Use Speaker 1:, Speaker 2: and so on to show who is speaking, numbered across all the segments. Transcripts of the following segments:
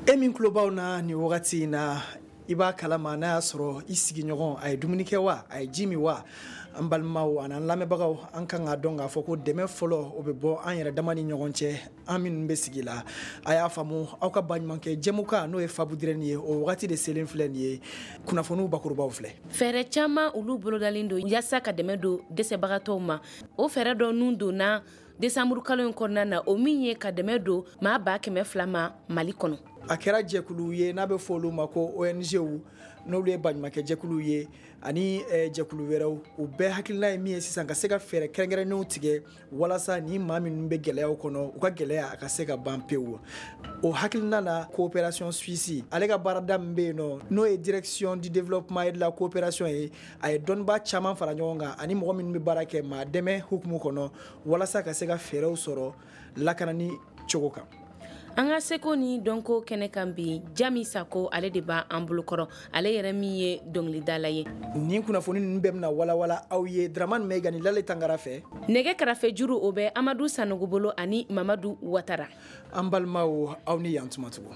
Speaker 1: E min kulobaw na ni wagati na i b'a kalama n'a y'a sɔrɔ i sigiɲɔgɔn a ye dumuni kɛ wa a ye ji min wa an balimaw ani an lamɛnbagaw an kan k'a dɔn k'a fɔ ko dɛmɛ fɔlɔ o bɛ bɔ an yɛrɛ dama ni ɲɔgɔn cɛ an minnu bɛ sigi la a y'a faamu aw ka baɲumankɛ jɛmukan n'o ye Faabu Dirɛni ye o wagati de selen filɛ nin ye kunnafoniw bakurubaw filɛ.
Speaker 2: Fɛɛrɛ caman olu bolodalen don yaasa ka dɛmɛ don dɛsɛbagatɔw ma o fɛɛrɛ dɔ nun donna desanburu kalo in kɔnɔna na o min ye ka dɛmɛ don maa 200,000 ma Mali kɔnɔ.
Speaker 1: A kɛra jɛkulu ye n'a bɛ fɔ olu ma ko ONG n'olu ye baɲumankɛ jɛkulu ye ani jɛkulu wɛrɛw u bɛɛ hakilina ye min ye sisan ka se ka fɛɛrɛ kɛrɛnkɛrɛnnenw tigɛ walasa ni maa minnu bɛ gɛlɛyaw kɔnɔ u ka gɛlɛya a ka se ka ban pewu. O hakilina la coopération suisse ale ka baarada min bɛ yen nɔ n'o ye direction du développement et de la coopération ye a ye dɔnnibaa caman fara ɲɔgɔn kan ani mɔgɔ minnu bɛ baara kɛ maa dɛmɛ hukumu kɔnɔ walasa ka se ka fɛɛrɛw sɔrɔ lakanani cogo kan.
Speaker 2: An ka seko ni dɔnko kɛnɛ kan bi Jami Sako ale de b'a an bolokɔrɔ ale yɛrɛ min ye dɔnkilidala ye.
Speaker 1: Nin kunnafoni ninnu bɛɛ bɛna walawala aw ye Dramane Mayiga ni Lale Tangara fɛ.
Speaker 2: Nɛgɛ kɛrɛfɛ juru o bɛ Amadu Sanogo bolo ani Mamadu Watara.
Speaker 1: An balimaw aw ni yan tumatugu.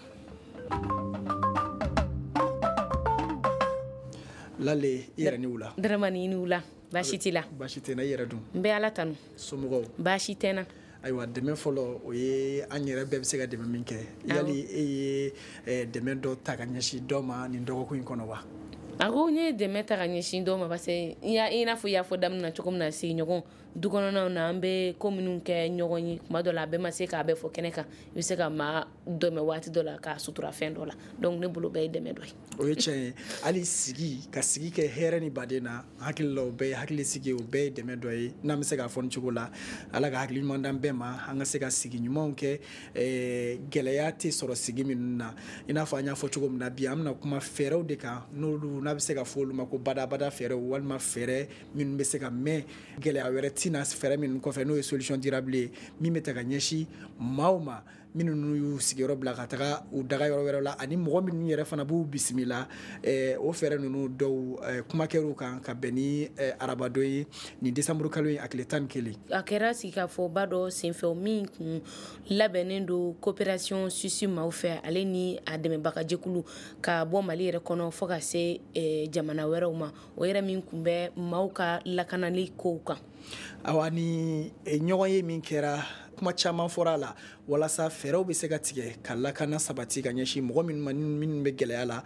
Speaker 1: Lale i yɛrɛ ni wula.
Speaker 2: Dramane i ni wula baasi t'i la.
Speaker 1: Baasi tɛ n na i yɛrɛ dun.
Speaker 2: N bɛ Ala tanu.
Speaker 1: Somɔgɔw.
Speaker 2: Baasi tɛ n na.
Speaker 1: Ayiwa dɛmɛ fɔlɔ o ye an yɛrɛ bɛɛ bɛ se ka dɛmɛ min kɛ yali e ye dɛmɛ dɔ ta ka ɲɛsin dɔ ma nin dɔgɔkun in kɔnɔ wa?
Speaker 2: Ako n ye dɛmɛ ta ka ɲɛsin dɔ ma parce que i n'a fɔ i y'a fɔ daminɛ na cogo min na sigiɲɔgɔn du kɔnɔnaw na an bɛ ko minnu kɛ ɲɔgɔn ye tuma dɔ la a bɛɛ ma se k'a bɛɛ fɔ kɛnɛ kan i bɛ se ka maa dɛmɛ waati dɔ la k'a sutura fɛn dɔ la donc ne bolo bɛɛ ye dɛmɛ dɔ ye. O
Speaker 1: ye tiɲɛ ye hali ka sigi kɛ hɛrɛ ni baden na hakili la o bɛɛ ye hakili sigi o bɛɛ ye dɛmɛ dɔ ye n'an bɛ se k'a fɔ nin cogo la Ala ka hakili ɲuman d'an bɛɛ ma an ka se ka sigi ɲumanw kɛ gɛlɛya tɛ sɔrɔ sigi minnu na i n'a fɔ an y'a fɔ cogo min na bi an bɛna kuma fɛɛrɛw de kan n'olu n'a bɛ se ka fɔ olu ma ko badabada fɛɛrɛw walima fɛɛrɛ minnu bɛ se ka mɛn gɛlɛya wɛrɛ tina fɛɛrɛ minnu kɔfɛ n'o ye solution durable ye min bɛ ta ka ɲɛsin maaw ma minnu y'u sigiyɔrɔ bila ka taga u daga yɔrɔ wɛrɛ la ani mɔgɔ minnu yɛrɛ fana b'u bisimila o fɛɛrɛ ninnu dɔw kuma kɛr'u kan ka bɛn ni arabadon ye nin desanburu kalo in a tile 11.
Speaker 2: A kɛra sigikafɔba dɔ senfɛ min kun labɛnnen don coopération suisse maaw fɛ ale ni a dɛmɛbaga jɛkulu ka bɔ Mali yɛrɛ kɔnɔ fɔ ka se jamana wɛrɛw ma o yɛrɛ min kun bɛ maaw ka lakanali kow kan.
Speaker 1: Awa ni ɲɔgɔn ye min kɛra kuma caman fɔra a la walasa fɛɛrɛw bɛ se ka tigɛ ka lakana sabati ka ɲɛsin mɔgɔ minnu bɛ gɛlɛya la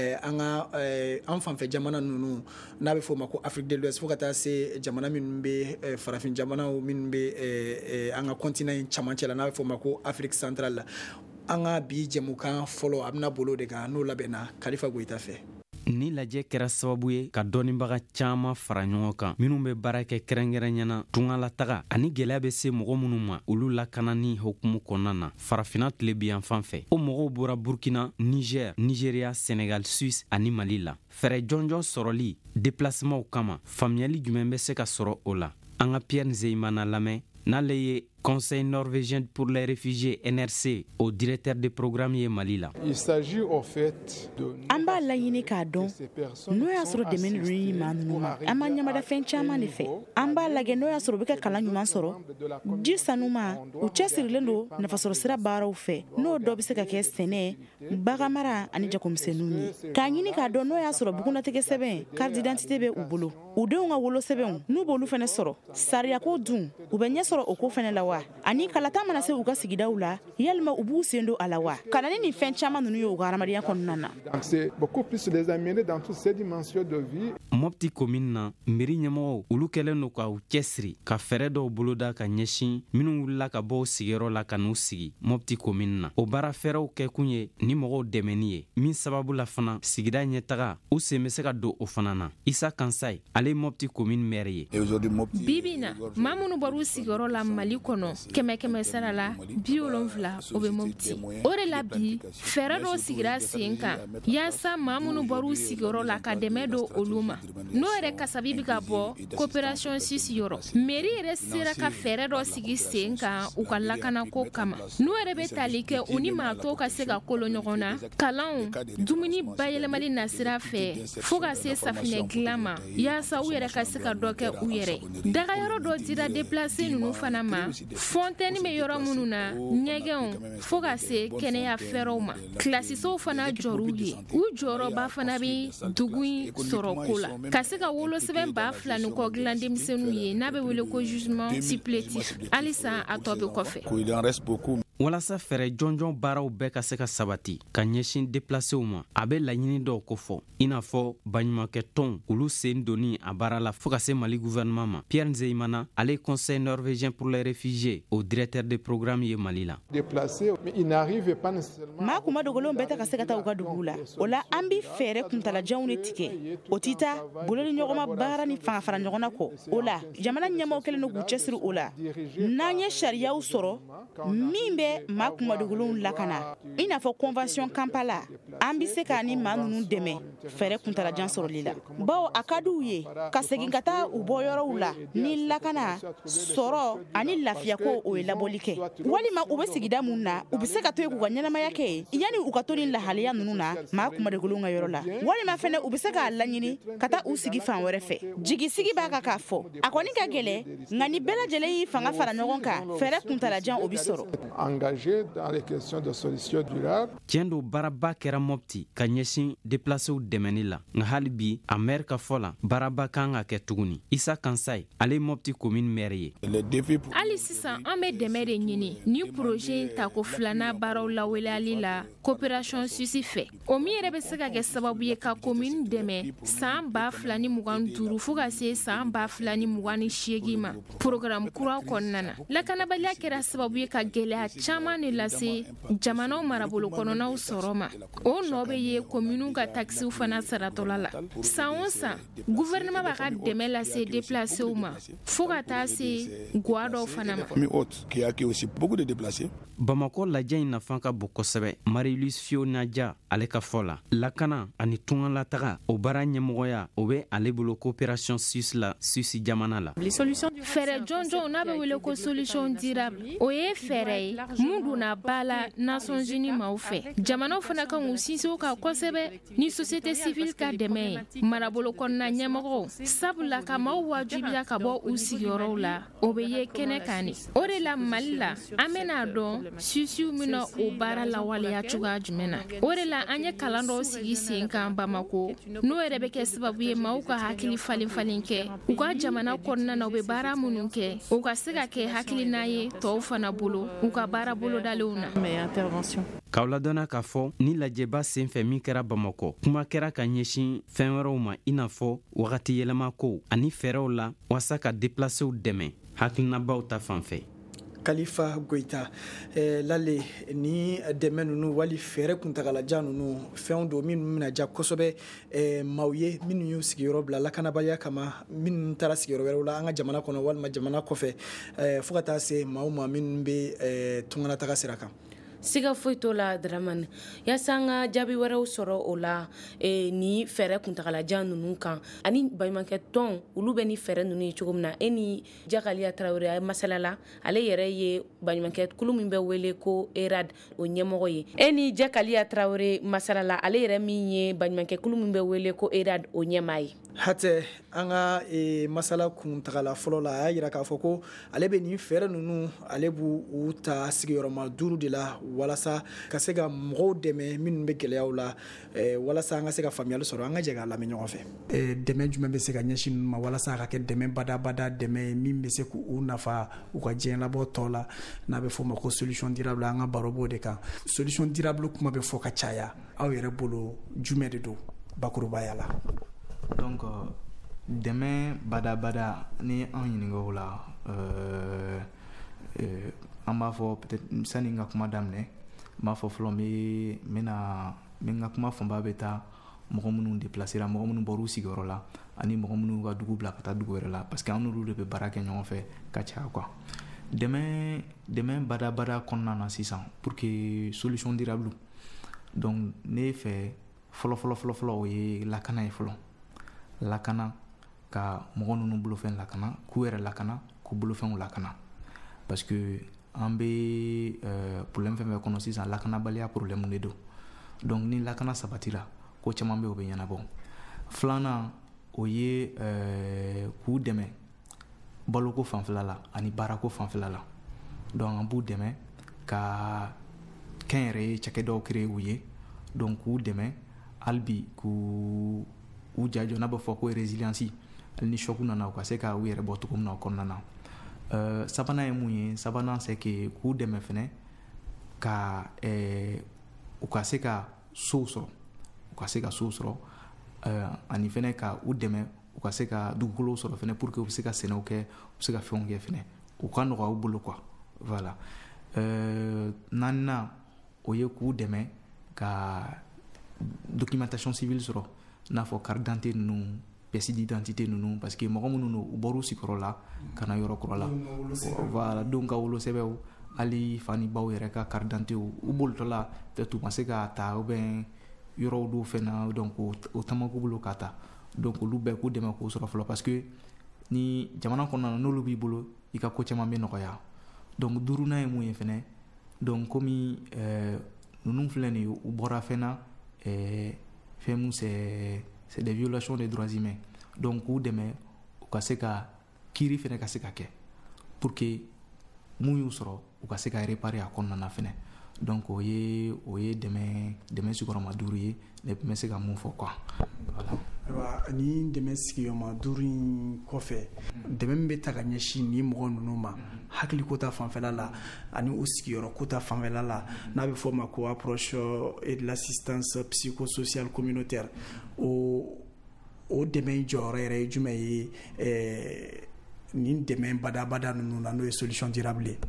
Speaker 1: an fanfɛ jamana ninnu n'a bɛ fɔ o ma ko Afrique de l'Ouest fo ka taa se jamana minnu bɛ farafin jamanaw minnu bɛ an ka continent in camancɛ la n'a bɛ fɔ o ma ko Afrique centrale la an ka bi jɛmukan fɔlɔ a bɛna bolo de kan n'o labɛnna Kalifa Goyita fɛ.
Speaker 3: Ni lajɛ kɛra sababu ye ka dɔnnibaga caman fara ɲɔgɔn kan minnu bɛ baara kɛ kɛrɛnkɛrɛnyana tungalataga ani gɛlɛya bɛ se mɔgɔ minnu ma olu lakanani hukumu kɔnɔna na farafina tile bi yan fan fɛ o mɔgɔw bɔra Burkina, Niger, Nigeria, Senegal, Suisse ani Mali la fɛɛrɛ jɔnjɔn sɔrɔli déplacement kama faamuyali jumɛn bɛ se ka sɔrɔ o la an ka Pierre Nzeyimana lamɛn n'ale ye Conseil norvégien pour les réfugiés NRC au directeur de programme ye Mali la.
Speaker 4: Il s'agit au fait de
Speaker 5: an b'a laɲini k'a dɔn n'o y'a sɔrɔ dɛmɛ ninnu ye maa ninnu ma an b'a ɲamada fɛn caman de fɛ an b'a lajɛ n'o y'a sɔrɔ u bɛ ka kalan ɲuman sɔrɔ ji sanuma u cɛsirilen don nafasɔrɔ sira baaraw fɛ n'o dɔ bɛ se ka kɛ sɛnɛ baganmara ani jagomisɛnninw ye k'a ɲini k'a dɔn n'o y'a sɔrɔ bugunnatigɛ sɛbɛn carte d'identité bɛ u bolo u denw ka wolo sɛbɛnw n'u b'olu fɛnɛ sɔrɔ sariyako dun u bɛ ɲɛ sɔrɔ o ko fɛnɛ la wa ani kalata mana se u ka sigidaw la yalima u b'u sen don a la wa kana ni fɛn caman ninnu ye u ka hadamadenya kɔnɔna na.
Speaker 4: C'est beaucoup plus les amener dans toutes ces dimensions de vie.
Speaker 3: Mopti commune na mairie ɲɛmɔgɔw olu kɛlen don k'u cɛsiri ka fɛɛrɛ dɔw boloda ka ɲɛsin minnu wulila ka bɔ sigiyɔrɔ la ka n'u sigi Mopti commune na o baara fɛɛrɛw kɛ kun ye ni mɔgɔw dɛmɛni ye min sababu la fana sigida ɲɛtaga u sen bɛ se ka don o fana na Isa Kansai ale Mopti commune maire ye.
Speaker 6: Bibi na maa minnu bɔr'u sigiyɔrɔ la Mali kɔnɔ 100 sara la 70 o bɛ Mopti o de la bi fɛɛrɛ dɔw sigira sen kan yaasa maa minnu bɔr'u sigiyɔrɔ la ka dɛmɛ don olu ma n'o yɛrɛ kasabi bɛ ka bɔ coopération suisse yɔrɔ mairie yɛrɛ sera ka fɛɛrɛ dɔ sigi sen kan u ka lakanako kama n'o yɛrɛ bɛ tali kɛ u ni maa tɔw ka se ka kolo ɲɔgɔn na kalanw dumuni bayɛlɛmali nasira fɛ fo ka se safinɛ dilan ma yaasa u yɛrɛ ka se ka dɔ kɛ u yɛrɛ dagayɔrɔ dɔ dira déplacé ninnu fana ma fontaine be yɔrɔ minnu na ɲɛgɛnw fɔɔ ka se kɛnɛya fɛɛrɛw ma kilasisow fana jɔr'u ye u jɔyɔrɔba fana be dugu in sɔrɔ ko la ka se ka wolosɛbɛn 2,000 ni kɔ dilan denmisɛnninw ye n'a be wele ko jugement supplétif halisa a tɔ be kɔfɛ
Speaker 3: walasa fɛrɛ jɔnjɔn baaraw bɛɛ ka se ka sabati ka ɲɛsin déplacew ma a be laɲini dɔw kofɔ i n'a fɔ baɲumankɛ tɔnw olu sen doni a baara la fɔɔ ka se mali gouvernement ma Pierre Nzeyimana ale conseil norvégien pour les réfugiés au directeur de programme ye mali la
Speaker 5: maa kuma dogolenw bɛɛ ta ka se ka taa u ka duguw la o la an bi fɛɛrɛ kuntalajanw ne tigɛ o t'i ta bolo ni ɲɔgɔnma baara ni fanga fara ɲɔgɔn na kɔ o la jamana ɲɛmaw kelen do k'u cɛsiri o la n'an ye sariyaw sɔrɔ min bɛ maa kuma dogolenw lakana i n'a fɔ convention Kampala an bi se k'a ni maa ninnu dɛmɛ fɛɛrɛ kuntalajan sɔrɔli la bawo a ka d'u ye ka segin ka taa u bɔyɔrɔw la ni lakana sɔrɔ ani lafiyako o ye labɔli kɛ walima u be sigida mun na u be se ka to yen k'u ka ɲɛnamaya kɛ yani u ka to ni lahaliya ninnu na maa kuma dogolenw ka yɔrɔ la walima fɛnɛ u be se k'a laɲini ka taa u sigi fan wɛrɛ fɛ jigisigi b'a kan k'a fɔ a kɔni ka gwɛlɛ nka ni bɛɛ lajɛlen y'i fanga fara ɲɔgɔn kan fɛɛrɛ kuntalajan o bi sɔrɔ
Speaker 4: dans les questions de solutions durables.
Speaker 3: Tiɲɛ don baaraba kɛra Mopti ka ɲɛsin déplacew dɛmɛni la nka hali bi a maire ka fɔ la baaraba kan ka kɛ tuguni Isa Kansai ale ye Mopti commune maire ye
Speaker 6: hali sisan an be dɛmɛ de ɲini ni projet in tako filana baaraw lawaleyali la coopération suisse fɛ o min yɛrɛ be se ka kɛ sababu ye ka commune dɛmɛ san 2025 fɔɔ ka se san 2028 ma programme kuraw kɔnɔna na lakanabaliya kɛra sababu ye ka gwɛlɛya caman ne lase jamanaw marabolo kɔnɔnaw sɔrɔ ma o nɔ be ye kominiw ka taxiw fana saratɔla la san o san gouvernement b'a ka dɛmɛ lase déplacew ma fɔɔ ka taa se gwa dɔw fana ma
Speaker 3: Bamako lajɛ in nafan ka bon kosɛbɛ Marie-Louise Fionaja ale ka fɔ la lakana ani tungalataga o baara ɲɛmɔgɔya o be ale bolo coopération suisse la Suisse jamana la
Speaker 6: fɛɛrɛ jɔnjɔnw n'a be wele ko solution durable o ye fɛɛrɛ ye mun donna ba la Nations Unies maaw fɛ jamanaw fana kan k'u sinsin o kan kosɛbɛ ni société civile ka dɛmɛ ye marabolo kɔnɔna ɲɛmɔgɔw sabula ka maaw wajibiya ka bɔ u sigiyɔrɔw la o be ye kɛnɛ kan ne o de la Mali la an bena dɔn suisiw mina o baara lawaleya cogoya jumɛn na o de la an ye kalan dɔw sigi sen kan Bamako n'o yɛrɛ be kɛ sababu ye maaw ka hakili falen kɛ u ka jamana kɔnɔna na u be baara minnu kɛ u ka se ka kɛ hakilina ye tɔw fana bolo u ka baara bolodalenw na
Speaker 3: k'aw ladɔnna k'a fɔ ni lajɛba sen fɛ min kɛra Bamako kuma kɛra ka ɲɛsin fɛn wɛrɛw ma i n'a fɔ wagati yɛlɛma kow ani fɛɛrɛw la walasa ka déplacew dɛmɛ hakilinabaw ta fan fɛ
Speaker 1: Khalifa Goita lale ni dɛmɛ nunu wali fɛɛrɛ kuntagalajan nunu fɛnw do minnu mina ja kosɛbɛ maaw ye minnu y'u sigiyɔrɔ bila lakanabaliya kama minnu taara sigiyɔrɔ wɛrɛw la an ka jamana kɔnɔ walima jamana kɔfɛ fɔɔ ka taa se maaw ma minnu be tunganataga sira kan
Speaker 2: siga foyi t'o la Dramane yaasa an ka jaabi wɛrɛw sɔrɔ o la ni fɛɛrɛ kuntagalajan ninnu kan ani baɲumankɛ tɔn olu bɛ ni fɛɛrɛ ninnu ye cogo min na e ni Jakaliya Tarawele a ye masala la ale yɛrɛ ye baɲumankɛ kulu min bɛ wele ko ERAD o ɲɛmɔgɔ ye e ni Jakaliya Tarawele masala la ale yɛrɛ min ye baɲumankɛ kulu min bɛ wele ko ERAD o ɲɛmaa ye
Speaker 1: hatɛ an ka masala kuntagala fɔlɔ la a y'a yira k'a fɔ ko ale bɛ nin fɛɛrɛ ninnu ale b'u ta sigiyɔrɔma 5 de la walasa ka se ka mɔgɔw dɛmɛ minnu bɛ gɛlɛyaw la walasa an ka se ka faamuyali sɔrɔ an ka jɛ k'a lamɛn ɲɔgɔn fɛ dɛmɛ jumɛn bɛ se ka ɲɛsin ninnu ma walasa a ka kɛ dɛmɛ badabada dɛmɛ min bɛ se k'u nafa u ka diɲɛ labɔ tɔ la n'a bɛ fɔ o ma ko solution durable an ka baro b'o de kan solution durable kuma bɛ fɔ ka caya aw yɛrɛ bolo jumɛn de don bakurubaya la
Speaker 7: donc dɛmɛ badabada ni an ɲininka o la an b'a fɔ peut-être sani n ka kuma daminɛ n b'a fɔ fɔlɔ n ka kuma fanba bɛ taa mɔgɔ minnu déplacera mɔgɔ minnu bɔr'u sigiyɔrɔ la ani mɔgɔ minnu ka dugu bila ka taa dugu wɛrɛ la parce que an n'olu de bɛ baara kɛ ɲɔgɔn fɛ ka caya quoi dɛmɛ badabada kɔnɔna na sisan pour que solution durable donc ne fɛ fɔlɔ o ye lakana ye fɔlɔ lakana ka mɔgɔ ninnu bolofɛn lakana k'u yɛrɛ lakana k'u bolofɛnw lakana parce que an bɛ problème fɛn fɛn kɔnɔ sisan lakanabaliya problème de don donc ni lakana sabatira ko caman bɛ o bɛ ɲɛnabɔ filanan o ye k'u dɛmɛ baloko fanfɛla la ani baarako fanfɛla la donc an b'u dɛmɛ ka kɛn yɛrɛ cakɛdaw créer u ye donc k'u dɛmɛ hali bi k'u jajɔ n'a bɛ fɔ ko résilience hali ni choc nana u ka se ka u yɛrɛ bɔ cogo min na o kɔnɔna na sabanan ye mun ye sabanan c'est que k'u dɛmɛ fɛnɛ ka u ka se ka sow sɔrɔ ani fɛnɛ ka u dɛmɛ u ka se ka dugukolow sɔrɔ fɛnɛ pour que u bɛ se ka sɛnɛw kɛ u bɛ se ka fɛnw kɛ fɛnɛ u ka nɔgɔya u bolo quoi voilà naaninan o ye k'u dɛmɛ ka documentation civile sɔrɔ n'a fɔ carte d'identité ninnu pièce d'identité ninnu parce que mɔgɔ minnu don u bɔr'u sigiyɔrɔ la ka na yɔrɔ kura la voilà denw ka wolosɛbɛnw hali fa ni baw yɛrɛ ka carte d'identité u bolotɔla peut-être u ma se k'a ta ou bien yɔrɔw dɔw fɛn na donc o taama k'u bolo k'a ta donc olu bɛɛ k'u dɛmɛ k'o sɔrɔ fɔlɔ parce que ni jamana kɔnɔna na n'olu b'i bolo i ka ko caman bɛ nɔgɔya donc duurunan ye mun ye fɛnɛ donc komi ninnu filɛ nin ye u bɔra fɛn na fɛn mun c'est des violations des droits humains donc k'u dɛmɛ u ka se ka kiiri fɛnɛ ka se ka kɛ pour que mun y'u sɔrɔ u ka se ka réparer a kɔnɔna na fɛnɛ donc o ye dɛmɛ sigiyɔrɔma 5 ye ne bɛ se ka mun fɔ quoi voilà.
Speaker 1: Ayiwa ni dɛmɛ sigiyɔrɔma 5 in kɔfɛ dɛmɛ min bɛ ta ka ɲɛsin ni mɔgɔ ninnu ma hakili ko ta fanfɛla la ani u sigiyɔrɔ ko ta fanfɛla la n'a bɛ fɔ o ma ko approche et de l'assistance psychosociale communautaire o dɛmɛ in jɔyɔrɔ yɛrɛ ye jumɛn ye nin dɛmɛ badabada ninnu na n'o ye solution durable ye.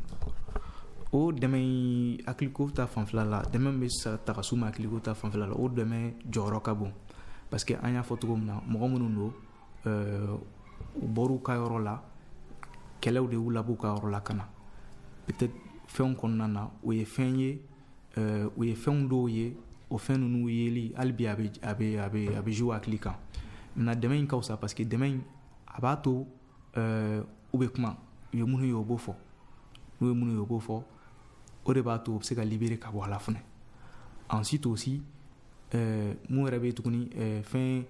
Speaker 1: O dɛmɛ hakiliko ta fanfɛla la dɛmɛ bɛ se ta ka s'u ma hakiliko ta fanfɛla la o dɛmɛ jɔyɔrɔ ka bon parce que an y'a fɔ cogo min na mɔgɔ minnu don u bɔr'u ka yɔrɔ la kɛlɛw de y'u labɔ u ka yɔrɔ la ka na peut-être fɛnw kɔnɔna na o ye fɛn ye u ye fɛnw dɔw ye o fɛn ninnu yeli hali bi a bɛ jouer hakili kan maintenant dɛmɛ in ka fisa parce que dɛmɛ in a b'a to u bɛ kuma u ye minnu ye o b'o fɔ n'u ye minnu ye o b'o fɔ o de b'a to u bɛ se ka libérer ka bɔ a la fɛnɛ ensuite aussi mun yɛrɛ bɛ tuguni fɛn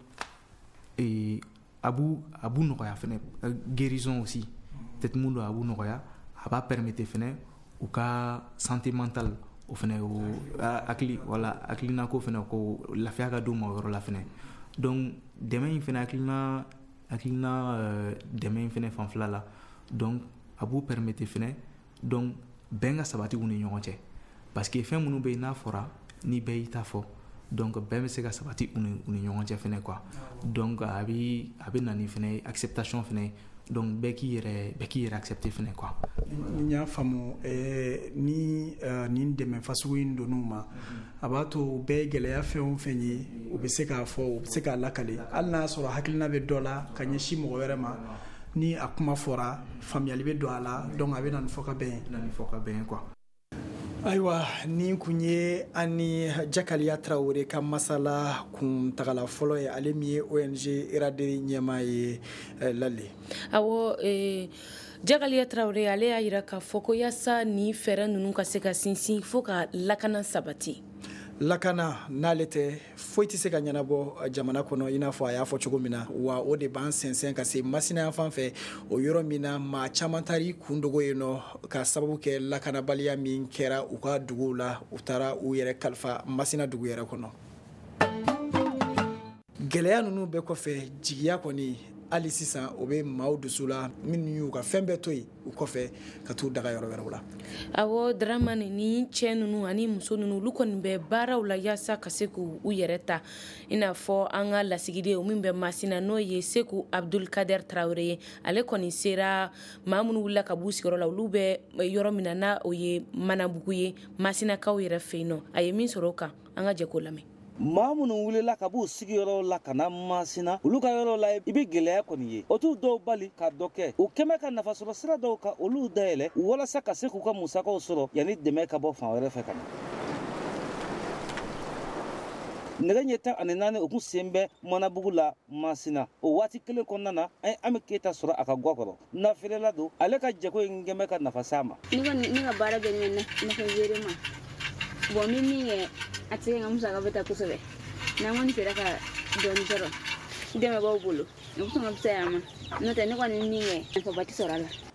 Speaker 1: a b'u nɔgɔya fɛnɛ guérison aussi peut-être mun don a b'u nɔgɔya a b'a permettre fɛnɛ u ka santé mentale o fɛnɛ o hakili wala hakilina ko fɛnɛ ko lafiya ka d'u ma o yɔrɔ la fɛnɛ donc dɛmɛ in fɛnɛ hakilina dɛmɛ in fɛnɛ fanfɛla la donc a b'u permettre fɛnɛ donc bɛn ka sabati u ni ɲɔgɔn cɛ parce que fɛn minnu bɛ yen n'a fɔra ni bɛɛ y'i ta fɔ donc bɛn bɛ se ka sabati u ni ɲɔgɔn cɛ fɛnɛ quoi donc a bɛ na ni fɛnɛ acceptation fɛnɛ donc bɛɛ k'i yɛrɛ accepter fɛnɛ quoi. Ni y'a faamu ni nin dɛmɛ fasugu in donn'u ma a b'a to bɛɛ ye gɛlɛya fɛn o fɛn ye u bɛ se k'a fɔ u bɛ se k'a lakale hali n'a sɔrɔ hakilina bɛ dɔ la ka ɲɛsin mɔgɔ wɛrɛ ma ni a kuma fɔra faamuyali bɛ don a la donc a bɛ na ni fɔ ka bɛn quoi. Ayiwa nin kun ye an ni Jakaliya Tarawele ka masala kuntagala fɔlɔ ye ale min ye ONG Iraderi ɲɛmaa ye Lale. Awɔ
Speaker 2: Jakaliya Tarawele ale y'a jira k'a fɔ ko yaasa ni fɛɛrɛ ninnu ka se ka sinsin fo ka lakana sabati. Lakana n'ale tɛ foyi tɛ se ka ɲɛnabɔ jamana kɔnɔ i n'a fɔ a y'a fɔ cogo min na wa o de b'an sɛnsɛn ka se Masina fan fɛ o yɔrɔ min na maa caman taara kun dogo yen nɔ ka sababu kɛ lakanabaliya min kɛra u ka duguw la u taara u yɛrɛ kalifa Masina dugu yɛrɛ kɔnɔ. Gɛlɛya ninnu bɛɛ kɔfɛ jigiya kɔni hali sisan o bɛ maaw dusu la minnu y'u ka fɛn bɛɛ to yen u kɔfɛ ka t'u daga yɔrɔ wɛrɛw la. Awɔ Dramane ni cɛ ninnu ani muso ninnu olu kɔni bɛ baaraw la yaasa ka se k'u yɛrɛ ta i n'a fɔ an ka lasigiden min bɛ Masina n'o ye Seku Abdulkader Tarawele ye ale kɔni sera maa minnu wulila ka b'u sigiyɔrɔ la olu bɛ yɔrɔ min na n'a o ye Manabugu ye Masinakaw yɛrɛ fɛ yen nɔ a ye min sɔrɔ o kan an ka jɛ k'o lamɛn.
Speaker 8: maa minnu wulila ka b'u sigiyɔrɔ la ka na Masina olu ka yɔrɔ la i bɛ gɛlɛya kɔni ye o t'u dɔw bali ka dɔ kɛ u kɛmɛ ka nafasɔrɔ sira dɔw ka olu dayɛlɛ walasa ka se k'u ka musakaw sɔrɔ yanni dɛmɛ ka bɔ fan wɛrɛ fɛ ka na. nɛgɛ ɲɛ 14 o kun sen bɛ Manabugu la Masina o waati kelen kɔnɔna na an ye Ami Keyita sɔrɔ a ka gwa kɔrɔ nafeerela don ale ka jago in kɛmɛ ka nafa s'a ma.
Speaker 9: ne ka baara bɛ ɲɛ nafa wɛrɛ ma bon min ye a tɛ n ka musaka bɛ taa kosɛbɛ n'an kɔni sera ka dɔɔni sɔrɔ dɛmɛ b'aw bolo ne ko sɔn ka fisaya ma n'o tɛ ne kɔni min kɛ nafaba tɛ sɔrɔ a la.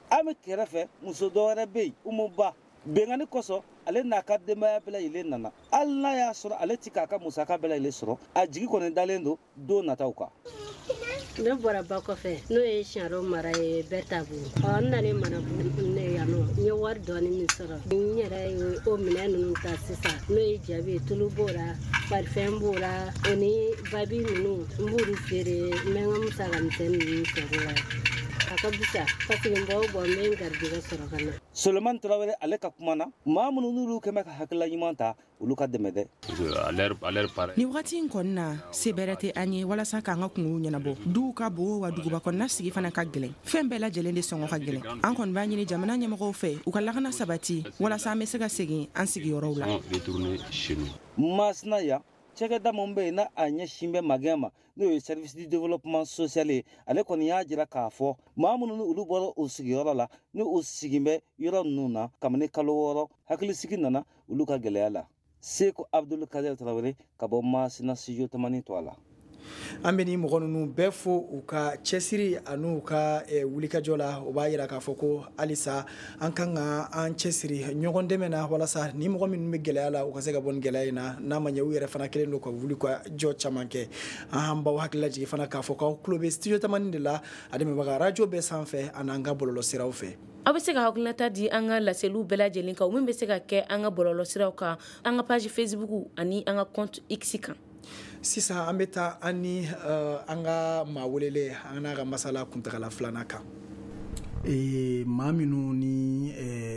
Speaker 8: ame kɛrɛfɛ muso dɔ wɛrɛ bɛ yen umuba bengani kosɔn ale n'a ka denbaya bɛɛ lajɛlen nana hali n'a y'a sɔrɔ ale ti k'a ka musaka bɛɛ lajɛlen sɔrɔ a jigi kɔni dalen don don nataw kan.
Speaker 10: Ne bɔra ba kɔfɛ n'o ye Siaro mara ye bɛɛ ta bolo n nalen mana ne yan nɔ n ye wari dɔɔni min sɔrɔ n yɛrɛ ye o minɛn ninnu ta sisan n'o ye jabi tulu b'o la parfɛn b'o la o ni babi ninnu n b'olu feere n bɛ n ka musaka misɛnnin ninnu sɔrɔ la a ka bisa parce que n bɛ n garijɛgɛ sɔrɔ ka na.
Speaker 8: Sulemani Tarawele ale ka kuma na maa minnu n'olu kɛmɛ ka hakilila ɲuman ta olu ka dɛmɛ dɛ.
Speaker 11: Ni wagati in kɔni na se bɛrɛ tɛ an ye walasa k'an ka kungow ɲɛnabɔ duw ka bon wa duguba kɔnɔna sigi fana ka gɛlɛn fɛn bɛɛ lajɛlen de sɔngɔ ka gɛlɛn an kɔni b'a ɲini jamana ɲɛmɔgɔw fɛ u ka lakana sabati walasa an bɛ se ka segin an sigiyɔrɔw la.
Speaker 8: Masina yan cɛkɛda min bɛ yen na a ɲɛsin bɛ magɛn ma n'o ye service du développement social ye ale kɔni y'a jira k'a fɔ maa minnu ni olu bɔra o sigiyɔrɔ la ni u sigin bɛ yɔrɔ ninnu na kabini kalo 6 hakilisigi nana olu ka gɛlɛya la. Seko Abdul Kader Tarawele ka bɔ Masina studio tamani to a la.
Speaker 1: An bɛ ni mɔgɔ ninnu bɛɛ fo u ka cɛsiri ani u ka wulikajɔ la o b'a jira k'a fɔ ko halisa an kan ka an cɛsiri ɲɔgɔn dɛmɛ na walasa ni mɔgɔ minnu bɛ gɛlɛya la u ka se ka bɔ nin gɛlɛya in na n'a ma ɲɛ u yɛrɛ fana kelen don ka wuli ka jɔ caman kɛ an baw hakili lajigi fana k'a fɔ k'aw tulo bɛ studio tamani de la a dɛmɛbaga radio bɛɛ sanfɛ ani an ka bɔlɔlɔsiraw fɛ.
Speaker 2: Aw bɛ se ka hakilinata di an ka laseliw bɛɛ lajɛlen kan min bɛ se ka kɛ an ka bɔlɔlɔsiraw kan an ka page Facebook ani an ka compte X kan.
Speaker 1: Sisan an bɛ taa an ni an ka maa welele an n'a ka masala kuntagala filanan kan maa minnu ni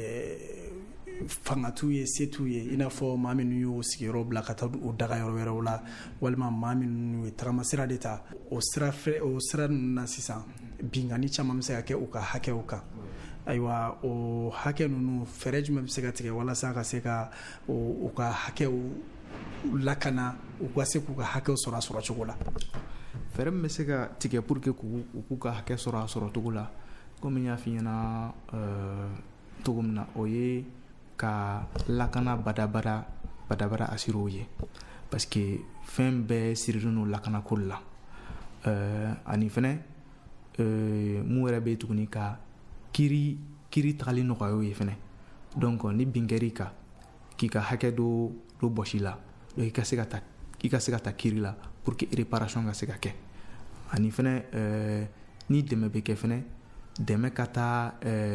Speaker 1: fanga t'u ye se t'u ye i n'a fɔ maa minnu y'o sigiyɔrɔ bila ka taa o daga yɔrɔ wɛrɛw la walima maa minnu ye tagamasira de ta o sira ninnu na sisan bingani caman bɛ se ka kɛ u ka hakɛw kan ayiwa o hakɛ ninnu fɛɛrɛ jumɛn bɛ se ka tigɛ walasa ka se ka u ka hakɛw lakana u ka se k'u ka hakɛw sɔrɔ a sɔrɔ cogo la.
Speaker 7: Fɛɛrɛ min bɛ se ka tigɛ pour que k'u ka hakɛ sɔrɔ a sɔrɔ cogo la komi n y'a f'i ɲɛna cogo min na o ye ka lakana badabada asir'o ye parce que fɛn bɛɛ sirilen don lakanako la ani fɛnɛ mun yɛrɛ bɛ tuguni ka kiri tagali nɔgɔya o ye fɛnɛ donc ni bin kɛr'i kan k'i ka hakɛ dɔ bɔsi la i ka se ka ta kiri la pour que réparation ka se ka kɛ ani fɛnɛ ni dɛmɛ bɛ kɛ fɛnɛ dɛmɛ ka taa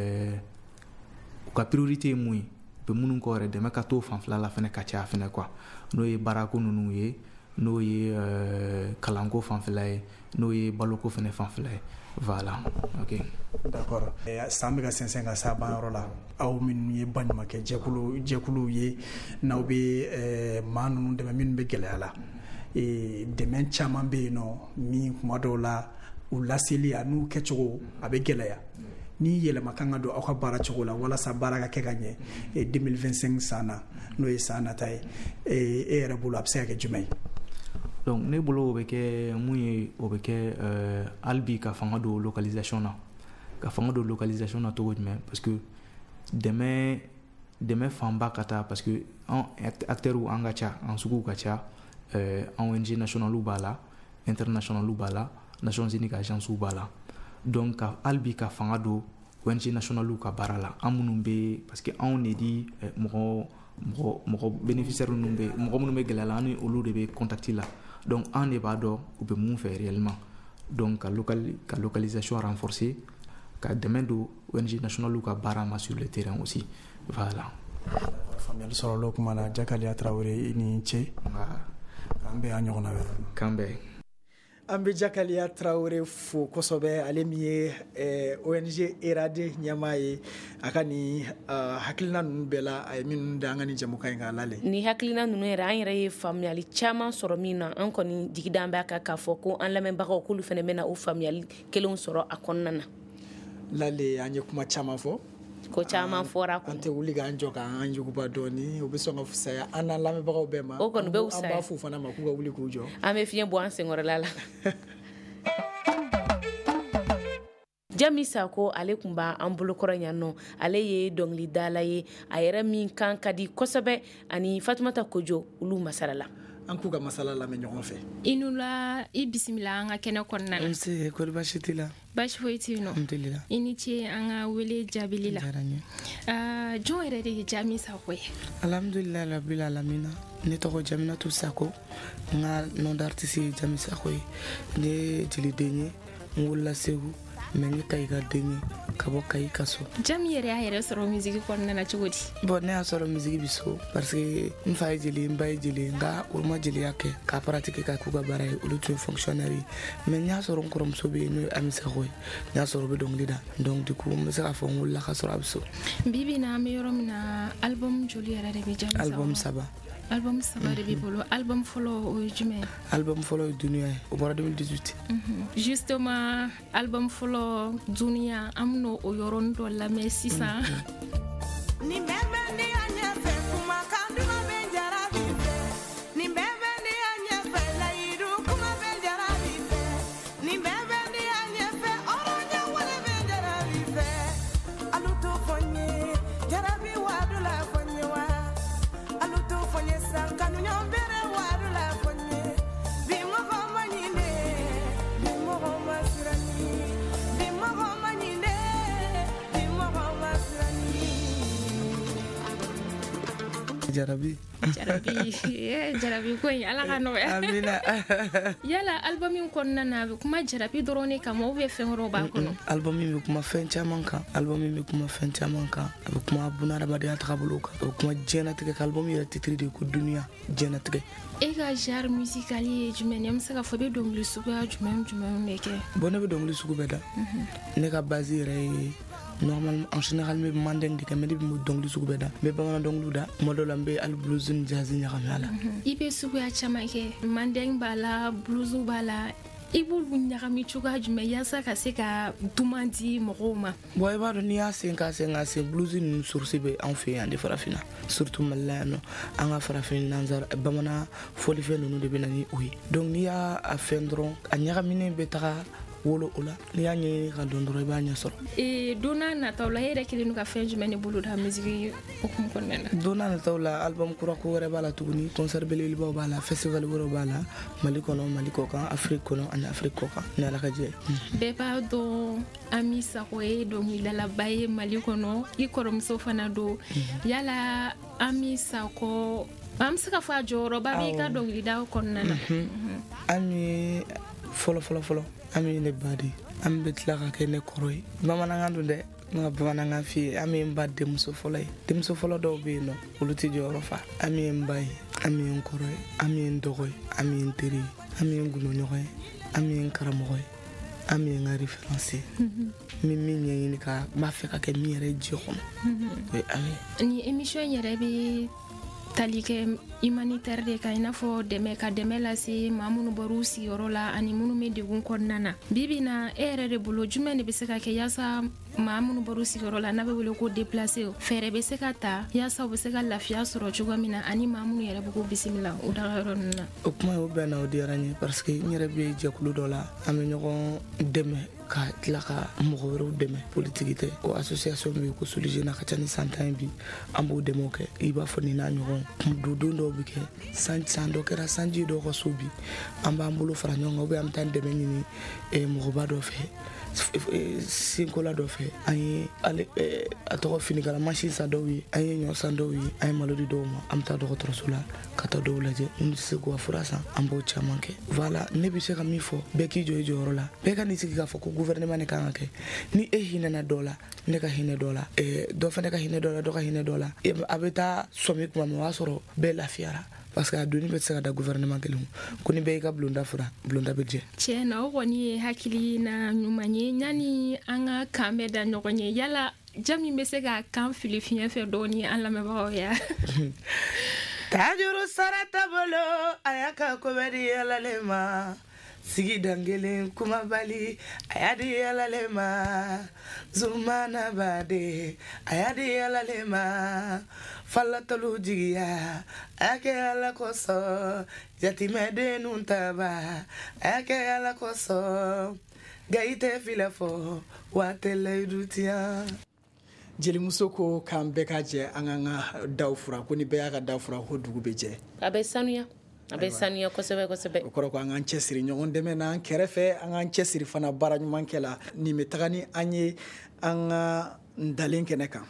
Speaker 7: u ka priorité ye mun ye u bɛ minnu kɔ yɛrɛ dɛmɛ ka t'o fanfɛla la fɛnɛ ka caya fɛnɛ quoi n'o ye baarako ninnu ye n'o ye kalanko fanfɛla ye n'o ye baloko fɛnɛ fanfɛla ye voilà ok
Speaker 1: d'accord san bɛ ka sɛnsɛn ka s'a ban yɔrɔ la aw minnu ye baɲumankɛ jɛkuluw ye n'aw bɛ maa ninnu dɛmɛ minnu bɛ gɛlɛya la dɛmɛ caman bɛ yen nɔ min kuma dɔw la u laseli a n'u kɛcogo a bɛ gɛlɛya ni yɛlɛma kan ka don aw ka baara cogo la walasa baara ka kɛ ka ɲɛ 2025 san na n'o ye san nata ye e yɛrɛ bolo a bɛ se ka kɛ jumɛn ye.
Speaker 7: donc ne bolo o bɛ kɛ mun ye o bɛ kɛ hali bi ka fanga don localisation na cogo jumɛn parce que dɛmɛ fanba ka taa parce que an acteurs an ka ca an suguw ka ca ONG nationaliw b'a la internationaliw b'a la Nations Unies ka agences b'a la donc hali bi ka fanga don ONG nationaliw ka baara la an minnu bɛ parce que anw de di mɔgɔ bénéficiaires ninnu bɛ mɔgɔ minnu bɛ gɛlɛya la an ni olu de bɛ contact la donc an de b'a dɔn u bɛ mun fɛ réellement donc ka localisation renforcer ka dɛmɛ don ONG nationaliw ka baara ma sur le terrain aussi voilà.
Speaker 1: faamuyali sɔrɔla o kuma na Jakaliya Tarawele i ni ce k'an bɛn an ɲɔgɔnna wɛrɛ
Speaker 7: k'an bɛn.
Speaker 1: An bɛ Jakaliya Tarawele fo kosɛbɛ ale min ye ONG ERAD ɲɛmaa ye a ka nin hakilina ninnu bɛɛ la a ye minnu da an ka nin jɛmukan in kan lale.
Speaker 2: Ni hakilina ninnu yɛrɛ an yɛrɛ ye faamuyali caman sɔrɔ min na an kɔni digida b'a kan k'a fɔ ko an lamɛnbagaw k'olu fana bɛna o faamuyali kelenw sɔrɔ a kɔnɔna na.
Speaker 1: Lale an ye kuma caman fɔ.
Speaker 2: Ko caman fɔra
Speaker 1: an tɛ wuli k'an jɔ k'an juguba dɔɔni o bɛ sɔn ka fisaya an n'an lamɛnbagaw bɛɛ ma.
Speaker 2: O kɔni bɛ fisaya.
Speaker 1: An b'a fɔ fana ma k'u ka wuli k'u jɔ.
Speaker 2: An bɛ fiɲɛ bɔ an senkɔrɔla la. Jami Sako ale kun b'an bolokɔrɔ yan nɔ ale ye dɔnkilidala ye a yɛrɛ min kan ka di kosɛbɛ ani Fatumata Kojo olu masarala.
Speaker 1: an k'u ka masala lamɛn ɲɔgɔn fɛ.
Speaker 6: I n'u la i bisimila an ka kɛnɛ kɔnɔna la.
Speaker 12: Nse kori baasi t'i la.
Speaker 6: Baasi foyi t'i nɔ.
Speaker 12: Alhamdulillah.
Speaker 6: I ni ce an ka wele jaabili la. Jɔn yɛrɛ de ye Jami Sako ye.
Speaker 12: Alhamdulillah rabbil alamina. Ne tɔgɔ Jaminatu Sako. N ka nom d'artiste ye Jami Sako ye. Ne ye jeliden ye. N wolola Segu. Mais n ye Kayiga den ye ka bɔ Kayi ka so.
Speaker 6: Jami yɛrɛ y'a yɛrɛ sɔrɔ musique kɔnɔna na cogo di?
Speaker 12: Bon ne y'a sɔrɔ musique bi so parce que n fa ye jeli n ba ye jeli nka olu ma jeliya kɛ k'a pratique ka k'u ka baara ye olu tun ye fonctionnaire ye mais n y'a sɔrɔ n kɔrɔmuso bɛ yen n'o ye Ami Sako ye n y'a sɔrɔ o bɛ dɔnkili da donc du coup n bɛ se k'a fɔ n wolola ka sɔrɔ a bɛ so.
Speaker 6: Bi bi in na an bɛ yɔrɔ min na album joli yɛrɛ de bɛ Jami Sako?
Speaker 12: Album 3.
Speaker 6: Album 3 de b'i bolo. Album fɔlɔ o ye jumɛn ye?
Speaker 12: Album fɔlɔ ye Dunuya ye o bɔra 2018.
Speaker 6: Justement album fɔlɔ Dunuya an bɛna o yɔrɔnin dɔ lamɛn sisan.
Speaker 12: Jarabi
Speaker 6: ko in ala ka nɔgɔya.
Speaker 12: Amina.
Speaker 6: Yala album in kɔnɔna na a bɛ kuma jarabi dɔrɔn de kan ou bien fɛn wɛrɛw b'a kɔnɔ?
Speaker 12: Album in bɛ kuma fɛn caman kan. Album in bɛ kuma fɛn caman kan. A bɛ kuma bunahadamadenya taabolo kan. A bɛ kuma diɲɛlatigɛ kan. Album yɛrɛ titre de ye ko Dunuya diɲɛlatigɛ.
Speaker 6: E ka genre musical ye jumɛn ye? An bɛ se ka fɔ i bɛ dɔnkili suguya jumɛn de kɛ?
Speaker 12: Bon ne bɛ dɔnkili sugu bɛɛ da. Ne ka base yɛrɛ ye normalement en général me mandeng de kamedi mo dongli sugu beda me bamana donglu da modo lambe al blues ni jazz ni xamala
Speaker 6: ibe sugu ya chama ke mandeng bala blues bala ibul bunyagami chuga jume yasa ka se ka dumandi mɔgɔw ma.
Speaker 12: Bon i b'a dɔn n'i y'a sen ka blues ninnu source bɛ anw fɛ yan de farafina surtout Mali la yan nɔ an ka farafin nanzara bamanan fɔlifɛn ninnu de bɛ na ni o ye donc n'i y'a fɛn dɔrɔn a ɲagaminen bɛ taga wolo o la n'i y'a ɲɛɲini ka dɔn dɔrɔn i b'a ɲɛ sɔrɔ.
Speaker 6: Donna nataw la e yɛrɛ kelen don ka fɛn jumɛn de bolo da musique hukumu kɔnɔna na?
Speaker 12: Donna nataw la album kura ko wɛrɛ b'a la tuguni concert belebelebaw b'a la festival wɛrɛw b'a la Mali kɔnɔ Mali kɔ kan Afrique kɔnɔ ani Afrique kɔ kan ni Ala ka jɛ ye.
Speaker 6: Bɛɛ b'a dɔn Ami Sako ye dɔnkilidalaba ye Mali kɔnɔ i kɔrɔmuso fana don yala Ami Sako an bɛ se ka fɔ a jɔyɔrɔba b'i ka dɔnkilida kɔnɔna na?
Speaker 12: Ami fɔlɔ Ami ne ba de Ami bɛ tila ka kɛ ne kɔrɔ ye bamanankan don dɛ n ka bamanankan f'i ye Ami ye n ba denmuso fɔlɔ ye denmuso fɔlɔ dɔw bɛ yen nɔ olu tɛ jɔyɔrɔ fa Ami ye n ba ye Ami ye n kɔrɔ ye Ami ye n dɔgɔ ye Ami ye n teri ye Ami ye n guloɲɔgɔn ye Ami ye n karamɔgɔ ye Ami ye n ka référence ye min ɲɛɲini ka n b'a fɛ ka kɛ min yɛrɛ diɲɛ kɔnɔ o ye Ami ye.
Speaker 6: Ni émission yɛrɛ bɛ tali kɛ humanitaire de kan i n'a fɔ dɛmɛ ka dɛmɛ lase maa minnu bɔr'u sigiyɔrɔ la ani minnu bɛ degun kɔnɔna na bi bi in na e yɛrɛ de bolo jumɛn de bɛ se ka kɛ yaasa maa minnu bɔr'u sigiyɔrɔ la n'a bɛ wele ko déplacé fɛɛrɛ bɛ se ka ta yaasa u bɛ se ka lafiya sɔrɔ cogoya min na ani maa minnu yɛrɛ bɛ k'u bisimila u daga yɔrɔ ninnu na?
Speaker 12: O kuma o bɛnna o diyara n ye parce que n yɛrɛ bɛ jɛkulu dɔ la an bɛ ɲɔgɔn dɛmɛ ka tila ka mɔgɔ wɛrɛw dɛmɛ politiki tɛ o association bɛ yen ko Solijena ka ca ni 100 ans bi an b'o dɛmɛw kɛ i b'a fɔ nin n'a ɲɔgɔn don dɔw bɛ kɛ san dɔ kɛra sanji dɔw ka so bi an b'an bolo fara ɲɔgɔn kan ou bien an bɛ taa dɛmɛ ɲini mɔgɔba dɔ fɛ sinkola dɔ fɛ an ye a tɔgɔ finikala mansin san dɔw ye an ye ɲɔ san dɔw ye an ye malo di dɔw ma an bɛ taa dɔgɔtɔrɔso la ka taa dɔw lajɛ minnu tɛ se k'u ka fura san an b'o caman kɛ voilà ne bɛ se ka min fɔ bɛɛ k'i jɔ i jɔyɔrɔ la bɛɛ ka n'i sigi k'a fɔ ko gouvernement ne kan ka kɛ ni e hinɛna dɔ la ne ka hinɛ dɔ la dɔ fana ka hinɛ dɔ la dɔ ka hinɛ dɔ la a bɛ taa sɔmi tuma min o y'a sɔrɔ bɛɛ lafiyara parce que a doni bɛ se ka da gouvernement kelen ko ni bɛɛ y'i ka bulonda fura bulonda bɛ jɛ.
Speaker 6: Tiɲɛ na o kɔni ye hakili na ɲuman ye yanni an ka kan bɛ da ɲɔgɔn ye yala Jami bɛ se ka kan fili fiɲɛ fɛ dɔɔni an lamɛnbagaw ya.
Speaker 12: Tajuru sarata bolo a y'a ka ko bɛɛ di yalalen ma sigi dangelen kumabali a y'a di yalalen ma zumana bade a y'a di yalalen ma falatolu jigiya a y'a kɛ Ala kosɔn jatimɛdennu taba a y'a kɛ Ala kosɔn gayi tɛ filɛ fɔ wa tɛ layidu tiɲɛ.
Speaker 1: Jelimuso ko k'an bɛɛ ka jɛ an ka daw fura ko ni bɛɛ y'a ka daw fura ko dugu bɛ jɛ.
Speaker 2: A bɛ sanuya. a bɛ sanuya kosɛbɛ kosɛbɛ
Speaker 1: o kɔrɔ ko an k'an cɛsiri ɲɔgɔn dɛmɛ na an kɛrɛfɛ an k'an cɛsiri fana baara ɲuman kɛ la nin bɛ taga ni an ye an ka ntalen kɛnɛ kan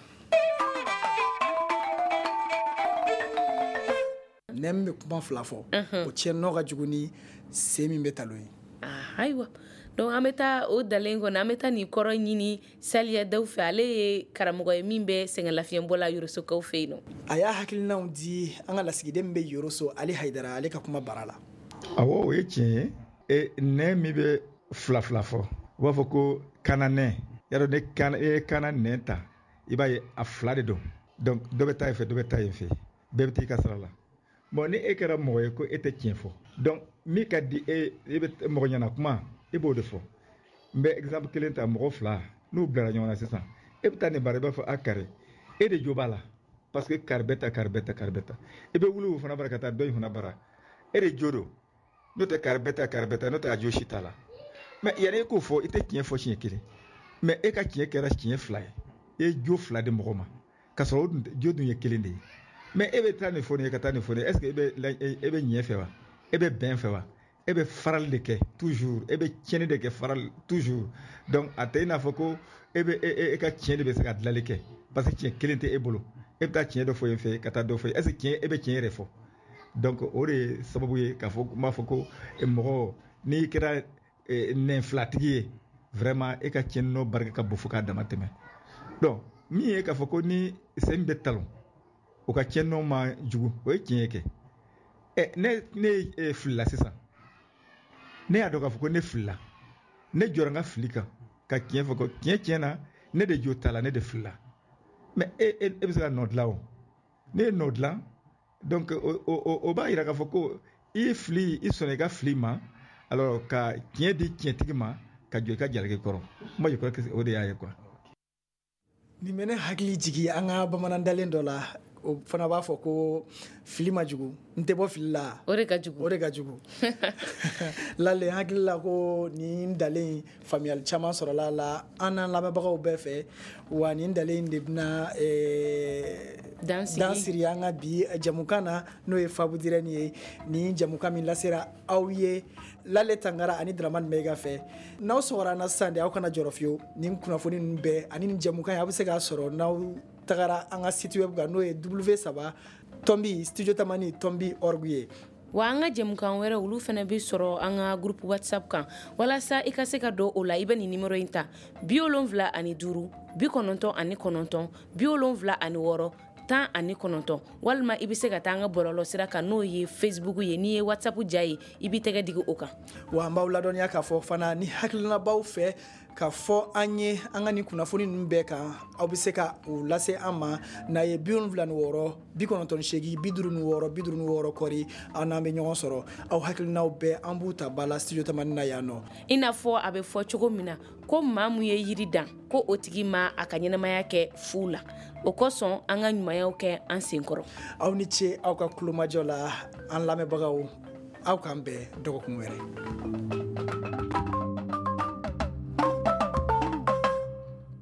Speaker 1: ne min bɛ kuma fila fɔ o tiɲɛ ka jugu ni se min bɛ talo ye
Speaker 2: ayiwa donc an bɛ taa o dalen kɔnɔ an bɛ taa nin kɔrɔ ɲini Saliya Dawu fɛ ale ye karamɔgɔ ye min bɛ sɛgɛnlafiɲɛbɔla Yorosokaw fɛ yen nɔ
Speaker 1: a y'a hakilinaw di an ka lasigiden min bɛ Yoroso Ali Hayidara ale ka kuma bara la
Speaker 13: awɔ o ye tiɲɛ ye nɛ min bɛ fila fɔ u b'a fɔ ko kana nɛ yadɔ ne e ye kana nɛ ta i b'a ye a fila de don donc dɔ bɛ taa yen fɛ dɔ bɛ taa yen fɛ bɛɛ bɛ taa i ka sara la bon ni e kɛra mɔgɔ ye ko e tɛ tiɲɛ fɔ donc min ka di e bɛ mɔgɔ ɲɛna kuma i b'o de fɔ n bɛ exemple kelen ta mɔgɔ fila n'u bilara ɲɔgɔn na sisan e bɛ taa nin bara i b'a fɔ a kari e de jo b'a la parce que kari bɛ ta i bɛ wuli o fana bara ka taa dɔ in fana bara e de jo don n'o tɛ kari bɛ ta n'o tɛ a jo si t'a la mais yanni e k'o fɔ i tɛ tiɲɛ fɔ siɲɛ kelen mais e ka tiɲɛ kɛra siɲɛ fila ye e ye jo fila di mɔgɔ ma ka sɔrɔ jo dun ye kelen de ye mais e bɛ taa nin fɔ nin ye ka taa nin fɔ nin ye est ce que e bɛ ɲɛ fɛ wa e bɛ bɛn fɛ wa e bɛ farali de kɛ toujours e bɛ tiɲɛni de kɛ farali toujours donc a tɛ i n'a fɔ ko e ka tiɲɛ de bɛ se ka dilanli kɛ parce que tiɲɛ kelen tɛ e bolo e bɛ taa tiɲɛ dɔ fɔ yen fɛ ka taa dɔ fɔ yen est ce que tiɲɛ e bɛ tiɲɛ yɛrɛ fɔ donc o de ye sababu ye k'a fɔ n b'a fɔ ko mɔgɔ n'i kɛra nɛn filatigi ye vraiment e ka tiɲɛni n'o barika ka bon fo k'a dama tɛmɛ donc min ye k'a fɔ ko ni sen bɛ talon o ka tiɲɛni n'o ma jugu o ye tiɲɛ ye kɛ ne filila sisan ne y'a dɔn k'a fɔ ko ne filila ne jɔra n ka fili kan ka tiɲɛ fɔ ko tiɲɛ na ne de jo t'a la ne de filila mais e bɛ se ka nɔ dilan o ne ye nɔ dilan donc o b'a jira k'a fɔ ko i ye fili i sɔnna i ka fili ma alors ka tiɲɛ di tiɲɛtigi ma ka jɔ i ka jalaki kɔrɔ moi je crois que o de y'a ye quoi
Speaker 1: nin bɛ ne hakili jigi an ka bamanandalen dɔ la o fana b'a fɔ ko fili ma jugu n tɛ bɔ fili la
Speaker 2: o de ka jugu lale
Speaker 1: hakili la ko nin dalen faamuyali caman sɔrɔla la an n'an lamɛnbagaw bɛɛ fɛ wa nin dalen de bɛna dan siri an ka bi jamukan na n'o ye Faabu Dirɛni ye nin jamukan min lasera aw ye Lale Tangara ani Dramane Mayiga fɛ n'aw sɔgɔra an na sisan de aw kana jɔrɔ fiyewu nin kunnafoni ninnu bɛɛ ani nin jamukan aw bɛ se k'a sɔrɔ n'aw tagara an ka site web kan n'o ye w3 studio tamani .org ye
Speaker 2: wa an ka jɛmukan wɛrɛ olu fana bɛ sɔrɔ an ka groupe WhatsApp kan walasa i ka se ka don o la i bɛ nin numéro in ta 75 99 96 76 19 walima i bɛ se ka taa an ka bɔlɔlɔ sira kan n'o ye Facebook ye n'i ye WhatsApp ja ye i b'i tɛgɛ digi o kan
Speaker 1: wa an b'aw ladɔnniya k'a fɔ fana ni hakilinabaw fɛ ka fɔ an ye an ka nin kunnafoni ninnu bɛɛ kan aw bɛ se ka o lase an ma n'a ye 76 98 56 kɔri an n'an bɛ ɲɔgɔn sɔrɔ aw hakilinaw bɛɛ an b'u ta ba la studio tamani na yan nɔ
Speaker 2: i n'a fɔ a bɛ fɔ cogo min na ko maa mun ye yiri dan ko o tigi ma a ka ɲɛnamaya kɛ fu la o kosɔn an ka ɲumanyaw kɛ an senkɔrɔ
Speaker 1: aw ni ce aw ka kulomajɔ la an lamɛnbagaw aw k'an bɛn dɔgɔkun wɛrɛ